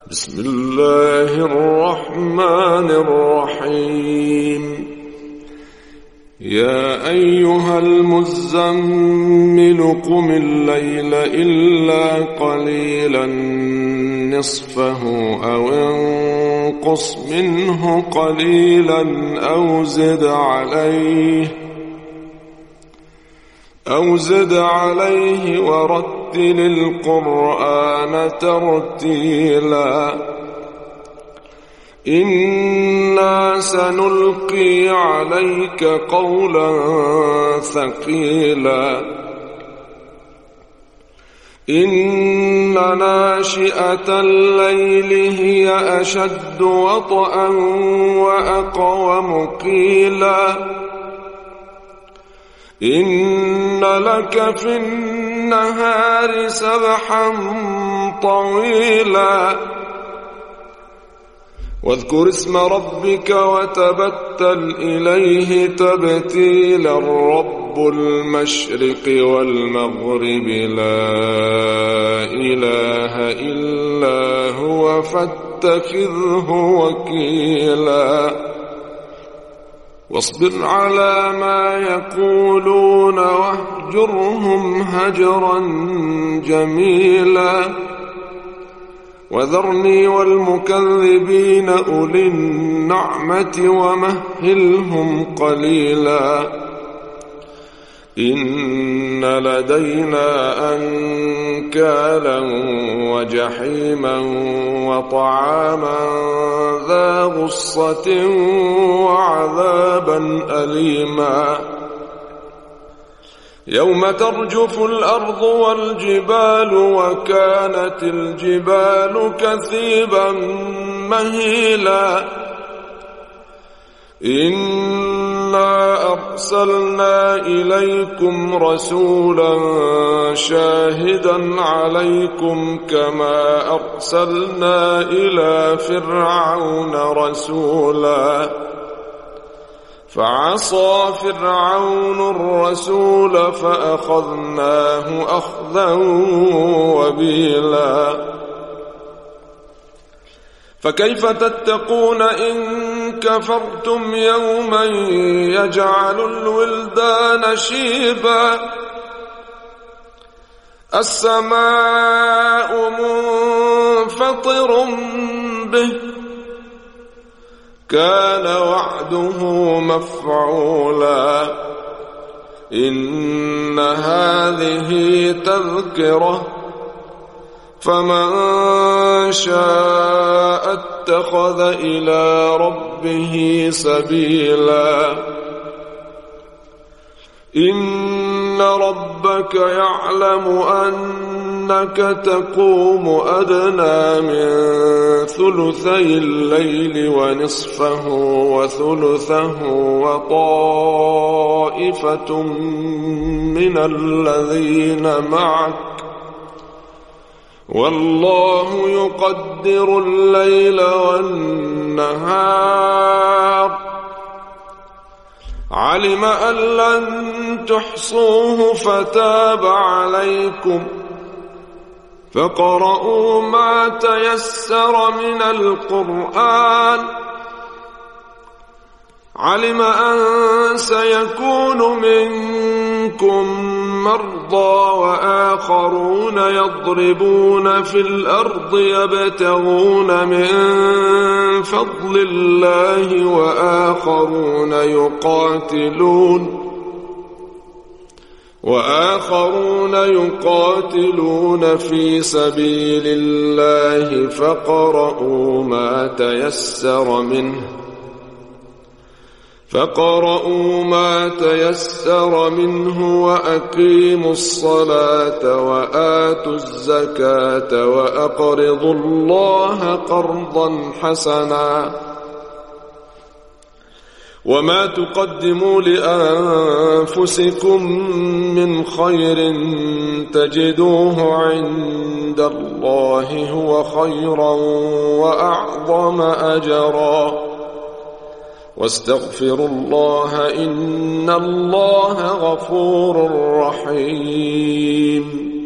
بسم الله الرحمن الرحيم. يا أيها المزمل قم الليل إلا قليلا نصفه أو انقص منه قليلا أو زد عليه ورتل القرآن ترتيلا إنا سنلقي عليك قولا ثقيلا إن ناشئة الليل هي أشد وطئا وأقوم قيلا إن لك في النهار سبحا طويلا واذكر اسم ربك وتبتل إليه تبتيلا رب المشرق والمغرب لا إله إلا هو فاتخذه وكيلا واصبر على ما يقولون واهجرهم هجرا جميلا وذرني والمكذبين أولي النعمة ومهلهم قليلا إن لدينا أنكالا وجحيما وطعاما ذا غصة وعذابا أليما يوم ترجف الأرض والجبال وكانت الجبال كثيبا مهيلا إنا أرسلنا إليكم رسولا شاهدا عليكم كما أرسلنا إلى فرعون رسولا فعصى فرعون الرسول فأخذناه أخذا وبيلا فكيف تتقون إن كفرتم يوما يجعل الولدان شيبا السماء منفطر به كان وعده مفعولا إن هذه تذكرة فمن شاء اتخذ إلى ربه سبيلا إن ربك يعلم أنك تقوم أدنى من ثلثي الليل ونصفه وثلثه وطائفة من الذين معك والله يقدر الليل والنهار علم أن لن تحصوه فتاب عليكم فاقرؤوا ما تيسر من القرآن علم أن سيكون منكم مرضى وآخرون يضربون في الأرض يبتغون من فضل الله وآخرون يقاتلون في سبيل الله فاقرؤوا ما تيسر منه وأقيموا الصلاة وآتوا الزكاة وأقرضوا الله قرضا حسنا وما تقدموا لأنفسكم من خير تجدوه عند الله هو خيرا وأعظم أجرا واستغفروا الله إن الله غفور رحيم